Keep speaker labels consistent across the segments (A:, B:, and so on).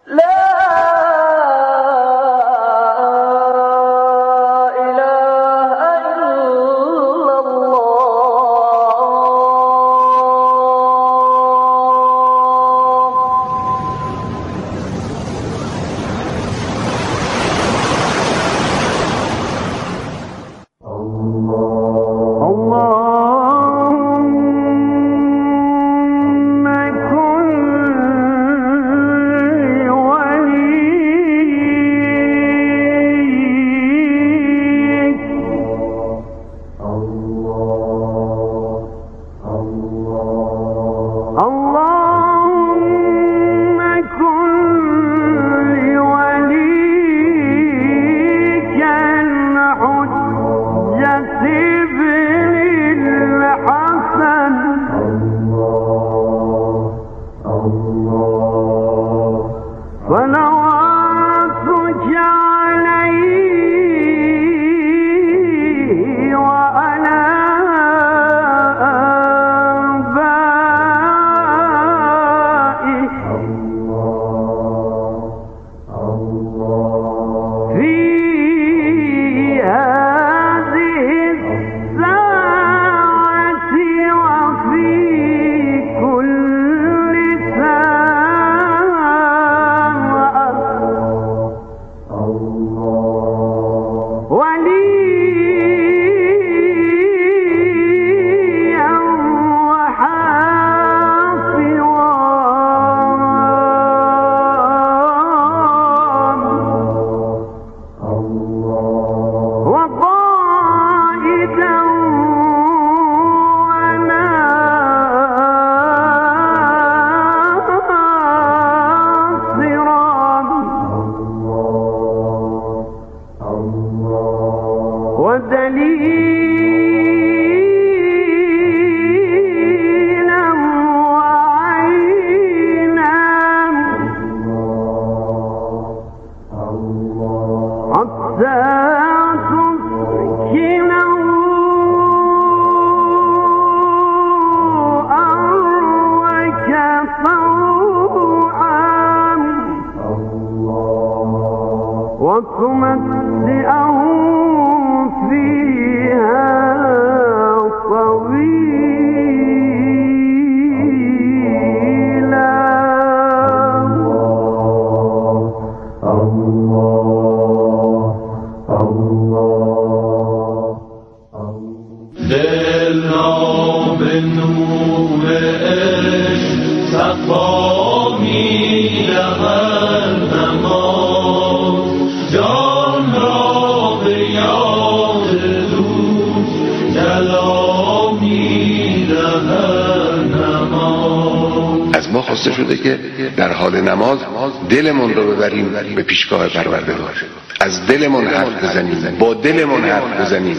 A: از ما خواسته شده که در حال نماز دلمون رو ببریم به پیشگاه پروردگار، از دلمون حرف بزنیم، با دلمون حرف بزنیم.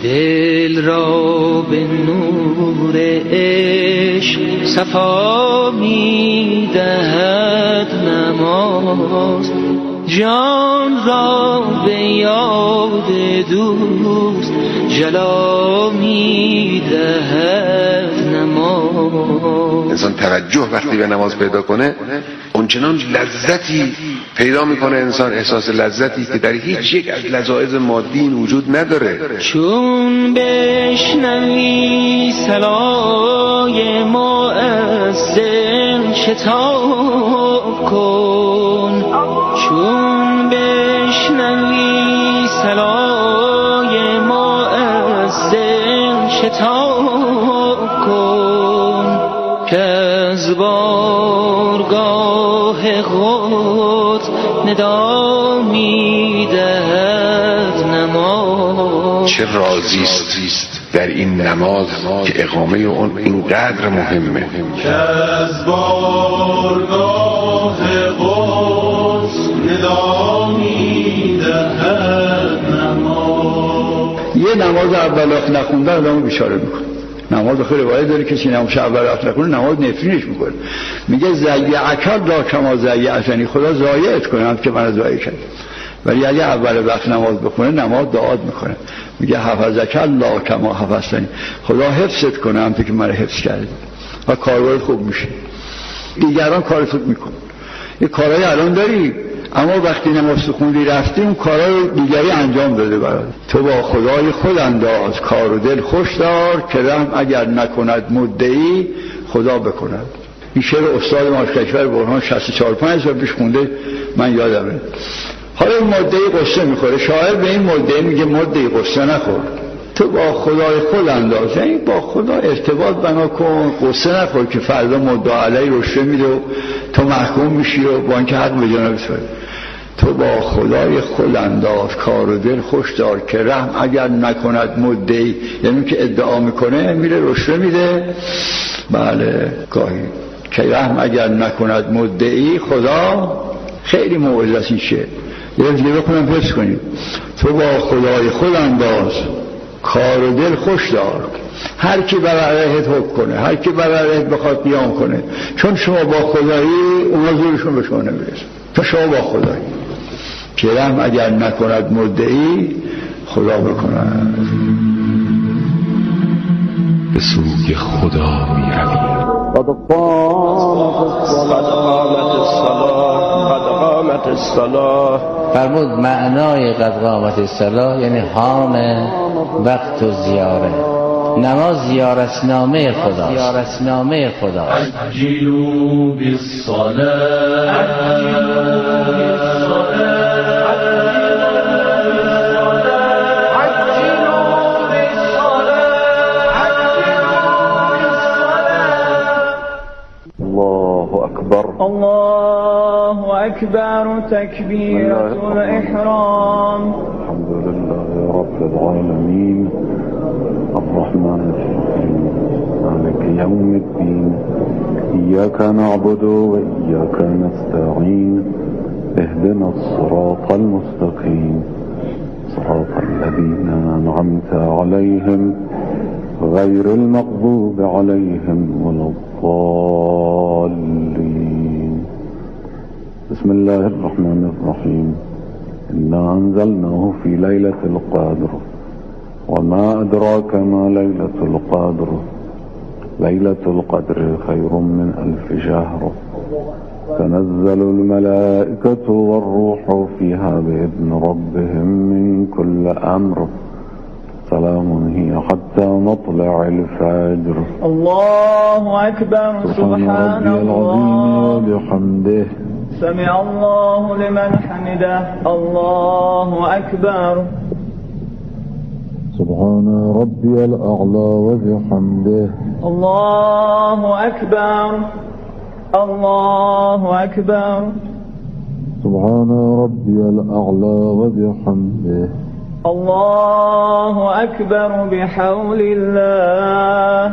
B: دل را به نور عشق صفا می دهد نماز، جان را به یاد دوست جلا می دهد نماز.
A: انسان توجه وقتی به نماز پیدا کنه اونچنان لذتی پیدا میکنه، انسان احساس لذتی که در هیچ یک از لذایذ مادی وجود نداره.
B: چون بشنوی صلای مؤذن شتاب کن، چون بشنوی صلای مؤذن شتاب کن، که از بارگاه خود ندا می دهد نماز.
A: چه رازی است در این نماز که اقامه اون اینقدر مهمه.
C: که از بارگاه خود ندا می دهد نماز.
D: یه نماز اول وقت نخوندن آدمو بیچاره میکنه. نماز خیلی روایت داره کسی نماز اول وقت نخونه نماز نفرینش میکنه. میگه ضیعک الله کما ضیعتنی، خدا ضایعت کنه که من ضایع کردم. ولی اگه اول وقت نماز بخونه نماز دعات میکنه، میگه حفظک الله کما حفظتنی، خدا حفظت کنه همونطور که من حفظ کردی و کاربار خوب میشه، دیگران کارت میکنه. یه کارهای الان داری، اما وقتی نماز خوندی رفتی اون کارهای دیگری انجام داده برات. تو با خدای خود انداز کار و دل خوش دار، که رحم اگر نکند مدعی خدا بکند. این شعر استاد ما کشور برهان 64-65 سال پیش خونده، من یادمه. حالا این مدعی قصه میخوره، شاعر به این مدعی میگه مدعی قصه نخور، تو با خدای خود انداز، یعنی با خدا ارتباط بنا کن، قصه نخور که فردا مدعا علیه رشوه میده و تو محکوم میشی و با اینکه حق به جانب تو. تو با خدای خود انداز کار و دل خوش دار، که رحم اگر نکند مدعی، یعنی که ادعا میکنه میره رشوه میده، بله گاهی، که رحم اگر نکند مدعی خدا. خیلی موعظه است این شعر، یه دیگه بخونم حفظ کنید. تو با خدای خود انداز کار و دل خوش دار، هر کی بر علیهت حکم کنه، هر کی بر علیهت بخواد قیام کنه، چون شما با خدایی اونا زورشون به شما نمیرسه، تو شما با خدایی، که رحم اگر نکند مدعی خدا بکند.
A: به سوی خدا می رویم.
E: قد قامت الصلاة.
F: فرمود معنای قد قامت الصلاة یعنی حان وقت و زیاره. نماز زیارتنامه خدا، زیارتنامه خدا.
C: عجلوا بالصلاة
B: الله أكبر تكبيرة الإحرام.
G: الحمد لله رب العالمين الرحمن الرحيم مالك يوم الدين إياك نعبد وإياك نستعين اهدنا الصراط المستقيم صراط الذين أنعمت عليهم غير المغضوب عليهم ولا الضالين. بسم الله الرحمن الرحيم. إنا أنزلناه في ليلة القدر وما أدراك ما ليلة القدر ليلة القدر خير من 1000 شهر تنزل الملائكة والروح فيها بإذن ربهم من كل أمر سلام هي حتى مطلع الفجر.
B: الله أكبر سبحان الله
G: وبحمده
B: سمع الله لمن حمده. الله أكبر.
G: سبحان ربي الأعلى وبحمده.
B: الله أكبر. الله أكبر.
G: سبحان ربي الأعلى وبحمده.
B: الله أكبر بحول الله.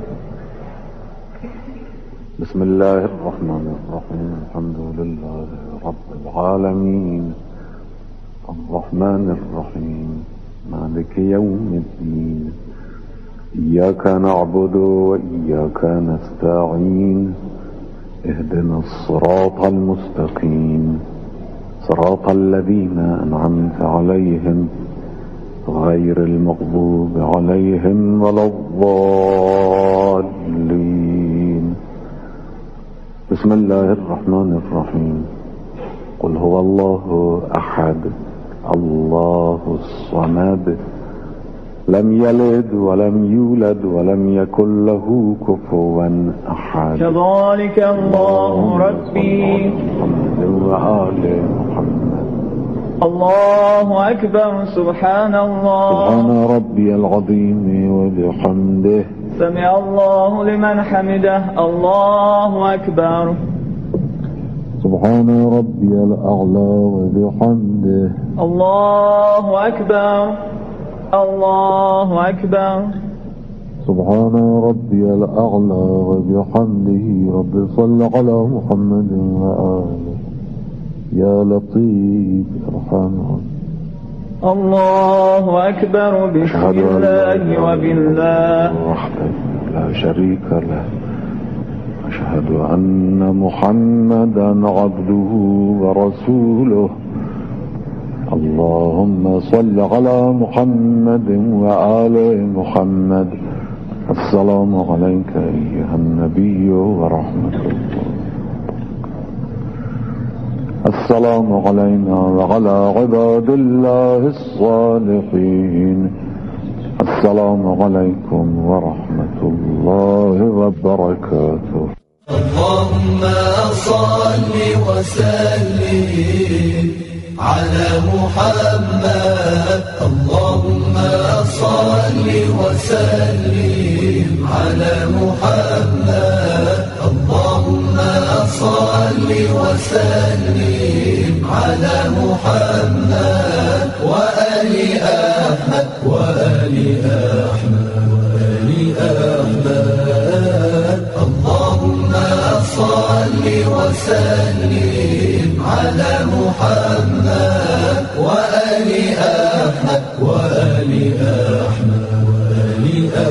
G: بسم الله الرحمن الرحيم. الحمد لله رب العالمين الرحمن الرحيم مالك يوم الدين إياك نعبد وإياك نستعين اهدنا الصراط المستقيم صراط الذين أنعمت عليهم غير المغضوب عليهم ولا الضالين. بسم الله الرحمن الرحيم. قل هو الله أحد الله الصمد لم يلد ولم يولد ولم يكن له كفوا أحد.
B: كذلك الله ربي.
G: محمد وآل محمد.
B: الله أكبر سبحان الله.
G: سبحان ربي العظيم وبحمده.
B: سمع الله لمن حمده. الله أكبر.
G: سبحان ربي الأعلى وبحمده.
B: الله أكبر. الله أكبر.
G: سبحان ربي الأعلى وبحمده. رب صل على محمد وآله يا لطيف ارحمه.
B: الله أكبر بسم الله وبالله
G: وحده لا شريك له. أشهد أن محمدا عبده ورسوله. اللهم صل على محمد وآل محمد. السلام عليك أيها النبي ورحمة الله. السلام علينا وعلى عباد الله الصالحين. السلام عليكم ورحمة الله وبركاته.
C: اللهم صل وسلم على محمد. اللهم صل وسلم على محمد. اللهم صل وسلم على محمد وآل أحمد وآل أحمد وآل أحمد. اللهم صل وسلم على محمد وآل أحمد وآل أحمد وآل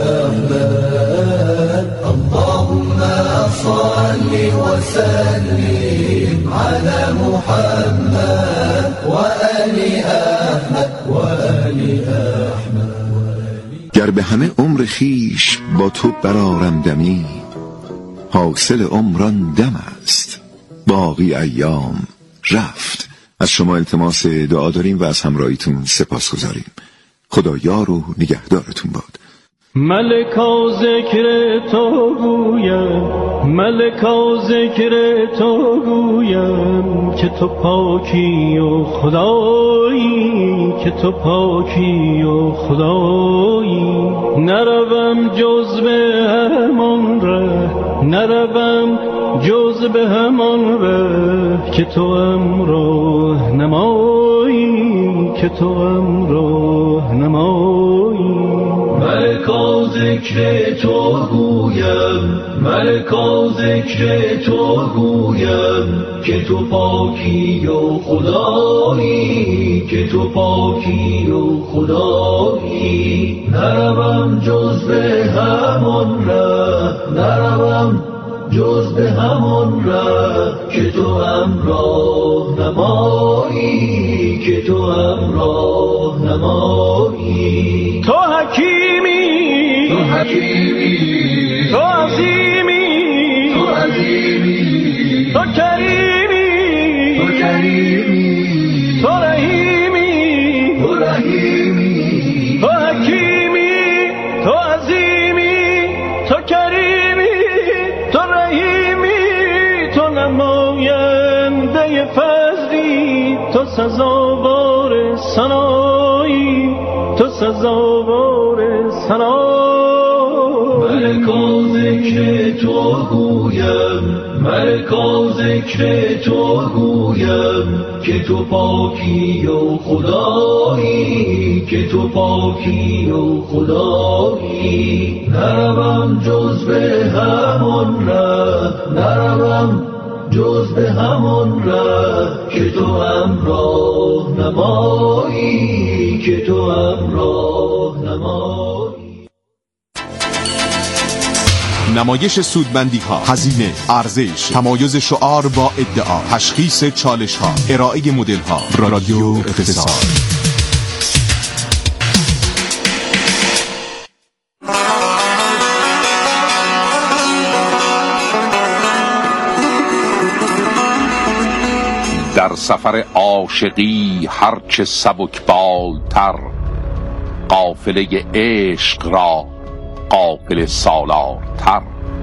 C: أحمد. اللهم صل وسلم على محمد وآل أحمد وآل أحمد.
H: گر به همه عمر خیش با تو برآرم دمی، حاصل عمران دم است، باقی ایام رفت. از شما التماس دعا داریم و از همراهیتون سپاسگزاریم. خدا یار و نگهدارتون باد.
E: ملکا ذکر تو گویم، ملکا ذکر تو گویم که تو پاکی و خدایی، که تو پاکی و خدایی. نروم جز به همان ره، نروم جز به همان ره که تو امراه نمایی، که تو امراه نمایی.
C: ملکا ذکر تو گویم، ملکا ذکر تو گویم که تو پاکی و خدایی، که تو پاکی و خدایی. نروم جز به همان ره، نروم جز به همان ره که تو امراه نمایی، که تو امراه نمایی.
E: تو حکیمی،
C: تو حکیمی،
E: تو عظیمی،
C: تو عظیمی،
E: تو کریمی،
C: تو کریمی،
E: تو رحیمی،
C: تو رحیمی.
E: تو حکیمی، تو عظیمی، تو کریمی، تو رحیمی، تو نماینده فضلی، تو سزاوار ثنایی، تو سزاوار ثنایی.
C: ملکا ذکر تو گویم، ملکا ذکر تو گویم که تو پاکی و خدایی، که تو پاکی و خدایی. نروم جز به همان ره، نروم جز به همان ره که تو امراه نمایی، که تو امراه نمایی.
I: نمایش سودمندی ها، هزینه، ارزش، تمایز شعار با ادعا، تشخیص چالش ها، ارائه مدل ها. رادیو اقتصاد.
A: در سفر عاشقی هرچه سبکبالتر، قافله عشق را قافله سالارتر.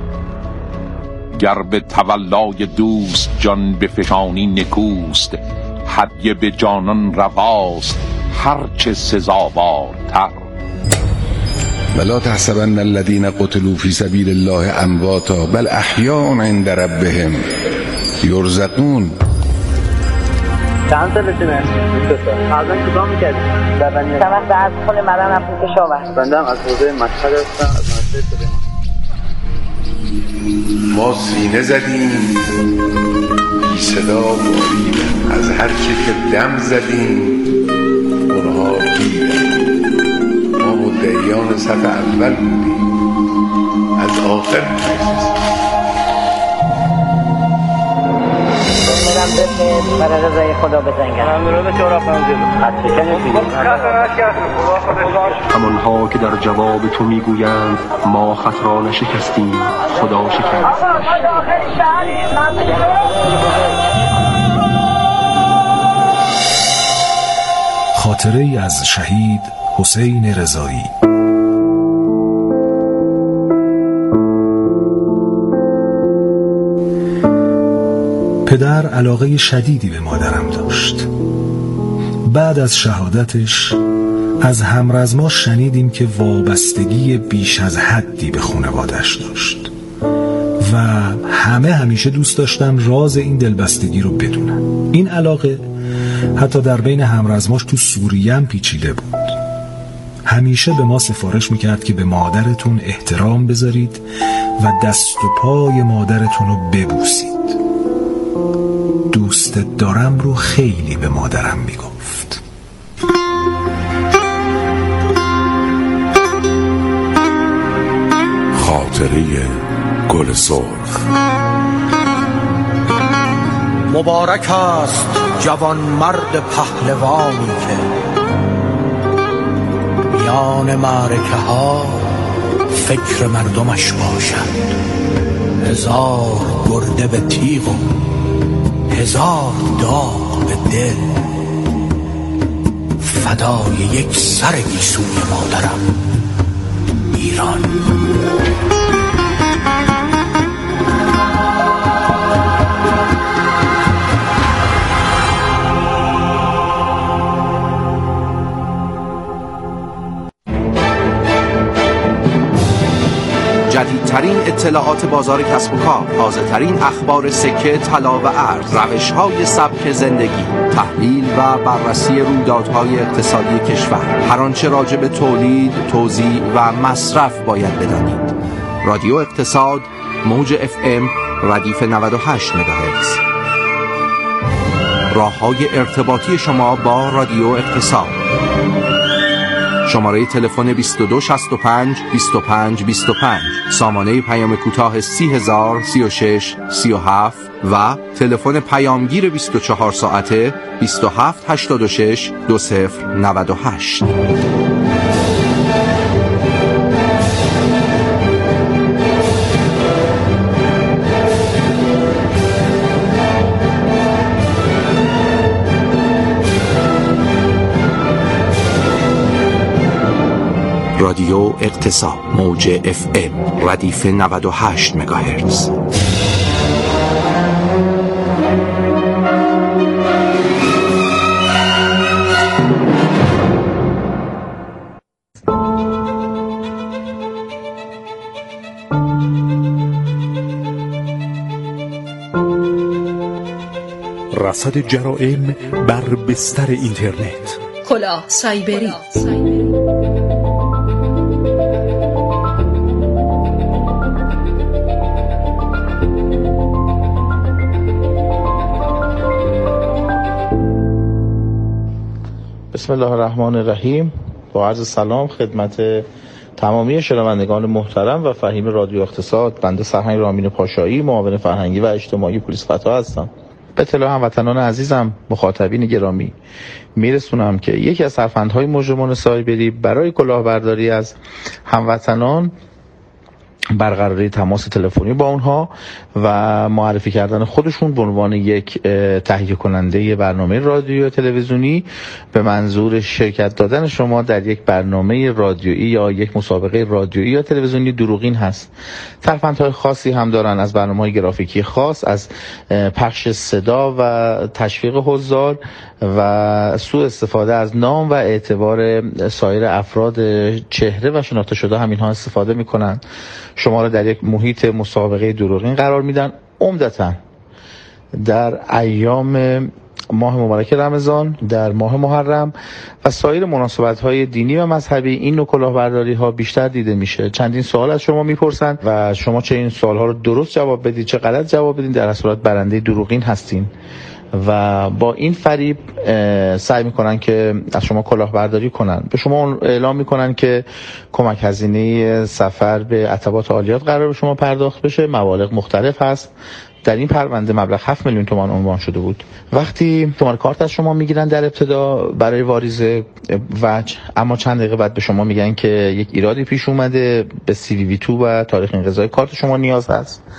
A: گر به تولای دوست جان بفشانی نکوست، هدیه به جانان رواست هرچه سزاوارتر.
J: ولا تحسبن الذين قتلوا في سبيل الله امواتا بل احیاء عند ربهم یرزقون.
K: چند سالتونه؟ 22 سال. الان چیکار می‌کردی؟
L: چند از خود مدن رفتم کشاورز.
K: بنده هم از حوزه مشهد هستم، از مدرسه سلیمان.
A: ما سینه زدیم بی صدا بریدن، از هر کی که دم زدیم اونها دیدن. ما مدعیان صف اول بودیم، از آخر می‌رسیم.
L: برای رضای خدا بزنگن.
M: همانها که در جواب تو میگویند ما خط را نشکستیم، خدا شکست.
N: خاطره‌ای از شهید حسین رضایی. پدر علاقه شدیدی به مادرم داشت. بعد از شهادتش از همرزما شنیدیم که وابستگی بیش از حدی به خانواده‌اش داشت و همه همیشه دوست داشتن راز این دلبستگی رو بدونن. این علاقه حتی در بین همرزماش تو سوریه هم پیچیده بود. همیشه به ما سفارش میکرد که به مادرتون احترام بذارید و دست و پای مادرتون رو ببوسید. دوستت دارم رو خیلی به مادرم میگفت.
J: خاطره گل سرخ.
O: مبارک است جوان مرد پهلوانی که میان معرکه ها فکر مردمش باشد. 1000 گرده به تیغ و 1000 داغ به دل، فدای یک سر گیسوی مادرم ایران.
P: جدیدترین اطلاعات بازار کسب و کار، تازه‌ترین اخبار سکه، طلا و ارز، روش‌های سبک زندگی، تحلیل و بررسی رویدادهای اقتصادی کشور، هر آنچه راجع به تولید، توزیع و مصرف باید بدانید. رادیو اقتصاد، موج FM، ردیف 98 مگاهرتز. راه‌های ارتباطی شما با رادیو اقتصاد: شماره تلفن 2265 25 25، سامانه پیام کوتاه 30000 36 37 و تلفن پیامگیر 24 ساعته 2786 2098. رادیو اقتصاد، موج FM، ردیف 98 مگاهرتز.
Q: رصد جرائم بر بستر اینترنت.
R: کلاه سایبری.
S: بسم الله الرحمن الرحیم. با عرض سلام خدمت تمامی شنوندگان محترم و فهیم رادیو اقتصاد. بنده سرهنگ رامین پاشایی، معاون فرهنگی و اجتماعی پلیس فتا هستم. به اطلاع هموطنان عزیزم، مخاطبین گرامی، میرسونم که یکی از سرفندهای مجرمان سایبری برای کلاهبرداری از هموطنان برقراری تماس تلفنی با اونها و معرفی کردن خودشون به عنوان یک تهیه کننده برنامه رادیویی و تلویزیونی به منظور شرکت دادن شما در یک برنامه رادیویی یا یک مسابقه رادیویی یا تلویزیونی دروغین هست. ترفندهای خاصی هم دارن، از برنامه‌های گرافیکی خاص، از پخش صدا و تشویق حضار و سوء استفاده از نام و اعتبار سایر افراد چهره و شناخته شده هم اینها استفاده میکنن. شما را در یک محیط مسابقه دروغین قرار میدن، عمدتاً در ایام ماه مبارک رمضان، در ماه محرم و سایر مناسبت‌های دینی و مذهبی. این نوع کلاهبرداری‌ها بیشتر دیده میشه. چندین سوال از شما میپرسن و شما چه این سوال‌ها رو درست جواب بدید چه غلط جواب بدید، در صورت برنده دروغین هستین و با این فریب سعی میکنن که از شما کلاهبرداری کنن. به شما اعلام میکنن که کمک هزینه سفر به عتبات عالیات قرار به شما پرداخت بشه. مبالغ مختلف هست. در این پرونده مبلغ 7 میلیون تومان عنوان شده بود. وقتی شماره کارت از شما میگیرن در ابتدا برای واریز وجه، اما چند دقیقه بعد به شما میگن که یک ایرادی پیش اومده، به CVV2 و تاریخ انقضای کارت شما نیاز هست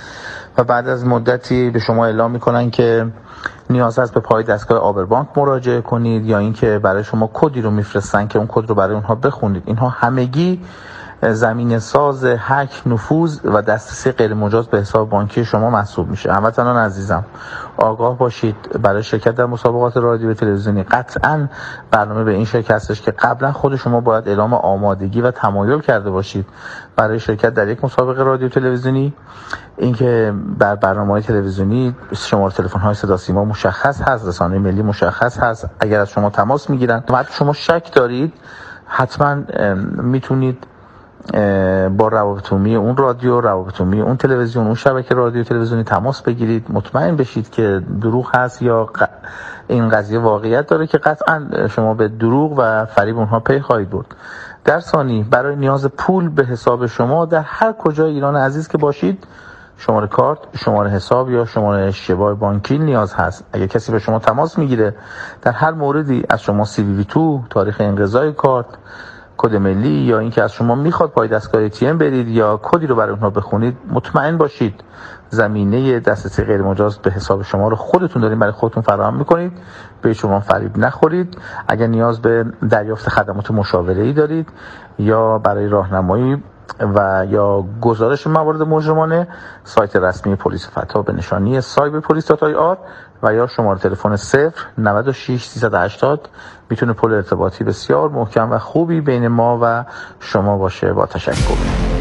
S: و بعد از مدتی به شما اعلام میکنن که نیاز هست به پای دستگاه آبربانک مراجعه کنید، یا اینکه برای شما کدی رو میفرستن که اون کد رو برای اونها بخونید. اینها همگی زمین ساز هک، نفوذ و دسترسی غیر مجاز به حساب بانکی شما محسوب میشه. هموطنان عزیزم آگاه باشید. برای شرکت در مسابقات رادیو و تلویزیونی قطعاً برنامه به این شکل هستش که قبلا خود شما باید اعلام آمادگی و تمایل کرده باشید برای شرکت در یک مسابقه رادیو تلویزیونی. اینکه بر برنامه‌های تلویزیونی شماره تلفن‌های صدا سیما مشخص هست، رسانه ملی مشخص هست. اگر از شما تماس میگیرن و شما شک دارید، حتما میتونید با روابط عمومی اون رادیو، روابط عمومی اون تلویزیون، اون شبکه رادیو تلویزیونی تماس بگیرید، مطمئن بشید که دروغ هست یا این قضیه واقعیت داره که قطعا شما به دروغ و فریب اونها پی خواهید برد. در ثانی برای نیاز پول به حساب شما در هر کجای ایران عزیز که باشید، شماره کارت، شماره حساب یا شماره اشتباه بانکی نیاز هست. اگر کسی به شما تماس میگیره در هر موردی از شما CVV2، تاریخ انقضای کارت، کد ملی، یا اینکه از شما میخواد پای دستگاه ATM برید یا کدی رو برای اونها بخونید، مطمئن باشید زمینه دسترسی غیر مجاز به حساب شما رو خودتون دارین برای خودتون فراهم میکنید. به شما فریب نخورید. اگر نیاز به دریافت خدمات مشاوره‌ای دارید یا برای راهنمایی و یا گزارش موارد مجرمانه، سایت رسمی پلیس فتا به نشانی cyberpolice.ir و یا شماره تلفن 096 380 میتونه پل ارتباطی بسیار محکم و خوبی بین ما و شما باشه. با تشکر.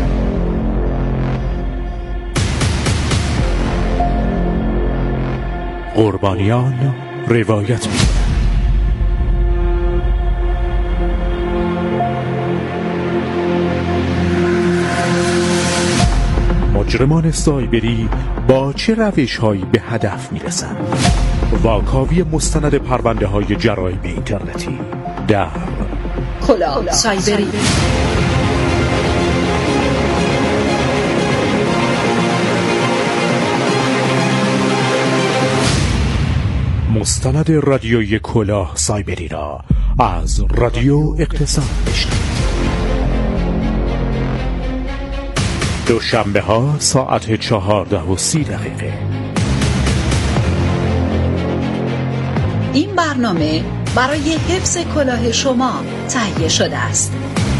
Q: قربانیان روایت می‌کنند. مجرمان سایبری با چه روش‌هایی به هدف می‌رسند؟ واکاوی مستند پرونده‌های جرایم اینترنتی در
R: کلاه سایبری.
Q: مستند رادیویی کلاه سایبری را از رادیو اقتصاد بشنوید. دوشنبه ها ساعت 14:30.
R: این برنامه برای حفظ کلاه شما تهیه شده است.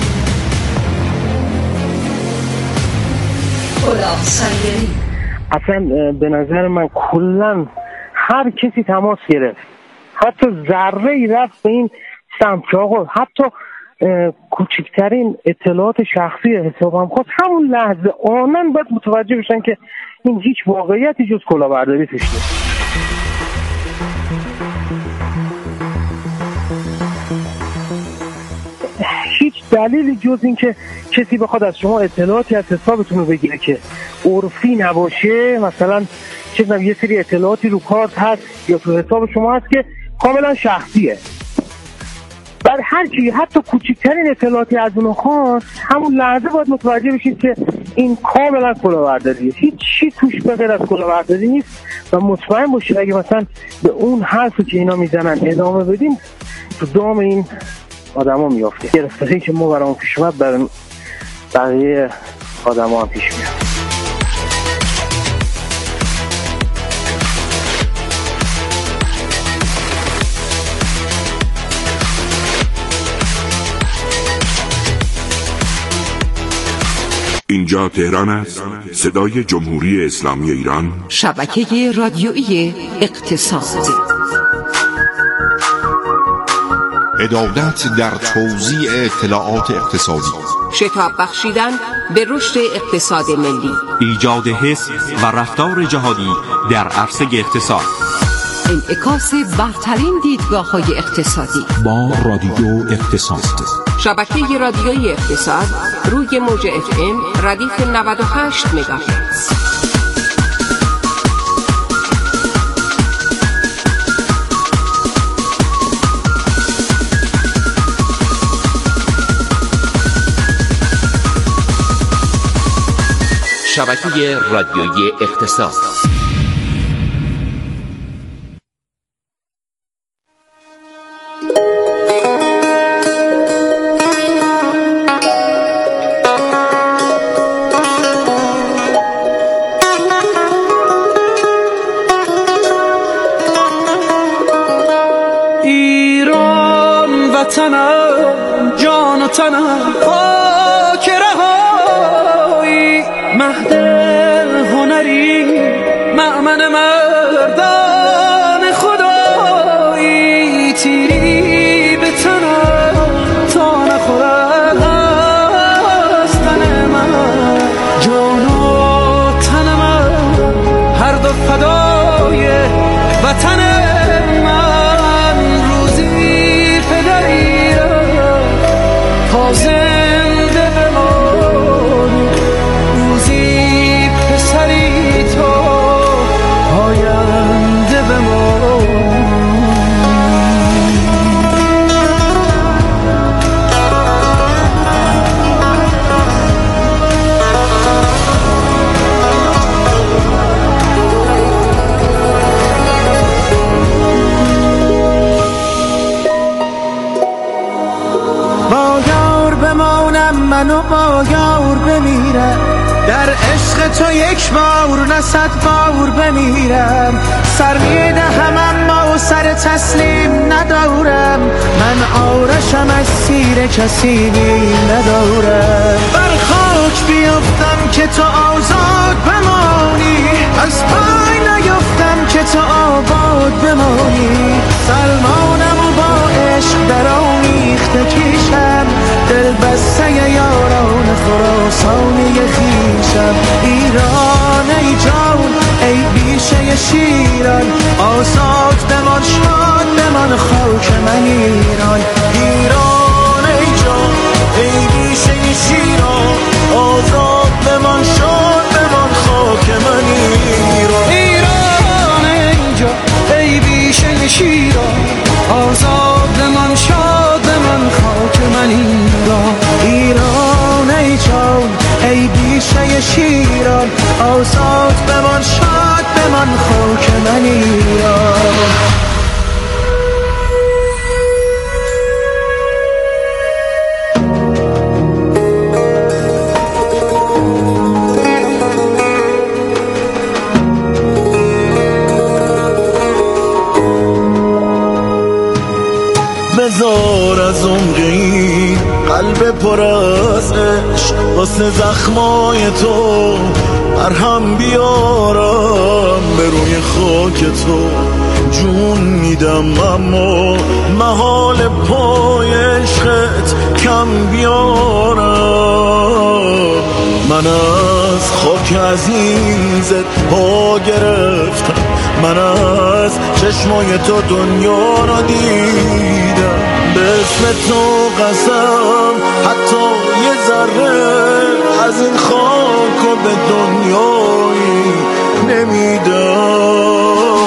R: کلاه سایبری.
T: اصلا به نظر من کلن هر کسی تماس گرفت، حتی ذره ای رفت به این سمت که آقا حتی کوچکترین اطلاعات شخصی حسابم خواست، همون لحظه آنن باید متوجه بشن که این هیچ واقعیتی جز کلاهبرداری توش نیست. هیچ دلیلی جز این که کسی بخواد از شما اطلاعاتی از حسابتون رو بگیره که عرفی نباشه، مثلا چه یه سری اطلاعاتی رو کارت هست یا تو حساب شما هست که کاملا شخصیه، بعد هر کی حتی کوچکترین اطلاعاتی از اون خواست، همون لحظه باید متوجه بشید که این کاملا کلاهبرداریه، هیچ چی توش به غیر از کلاهبرداری نیست. و مطمئن باشید اگه مثلا به اون حرفی که اینا میزنن ادامه بدیم، تو دام این آدما میافته. گرفتاری که ما برامون پیش اومد برای بقیه آدما هم پیش میاد.
J: اینجا تهران است، صدای جمهوری اسلامی ایران،
R: شبکه رادیویی اقتصاد.
I: عدالت در توزیع اطلاعات اقتصادی،
U: شتاب بخشیدن به رشد اقتصاد ملی،
V: ایجاد حس و رفتار جهادی در عرصه اقتصاد،
R: انعکاس برترین دیدگاه‌های اقتصادی
V: با رادیو اقتصاد.
U: شبکه رادیویی اقتصاد روی موج FM ردیف 98 مگاهرتز.
V: شبکه رادیویی اقتصاد.
D: ایران وطنم، جان و تنم خاک رهایی، مهد هنری مأمن مردان خدایی، تیری به تنم تا نخورد از تن من، جان و تنم هر دو فدای وطن من، روزی پدری تا زنده بمانی، روزی پسری تا آینده بمانی.
F: منو با یار بمیرم، در عشق تو یک بار نه صد بار بمیرم، سر میدهم اما سر تسلیم ندارم، من آرشم از سیر کسی ندارم، بر خاک بیفتم که تو آزاد بمانی، از پای نیفتم که تو آباد بمانی، سلمانم و با عشق در آمیخته کیشم، دل بسته یاران خراسانی خیشم، ایران ای جان ای بیشه شیران، آزاد بمان شاد بمان خاک من ایران، ایران ای جان ای بیشه شیران، آزاد بمان شاد بمان خاک من ایران، ایران ای جان ای بیشه شیران، آزاد بمان شاد بمان خاک من ایران، ایران ای جان ای بیشه شیران، آزاد بمان شاد بمان خاک من ایران.
C: بذار از عمقی قلب پر از عشق واسه زخمای تو مرهم بیارم، به روی خاک تو جون میدم اما محال پای عشقت کم بیارم، من از خاک عزیزت پا گرفتم، من از چشمای تو دنیا را دیدم، به اسم تو قسم حتی یه ذره از این خاک و به دنیایی نمیدم.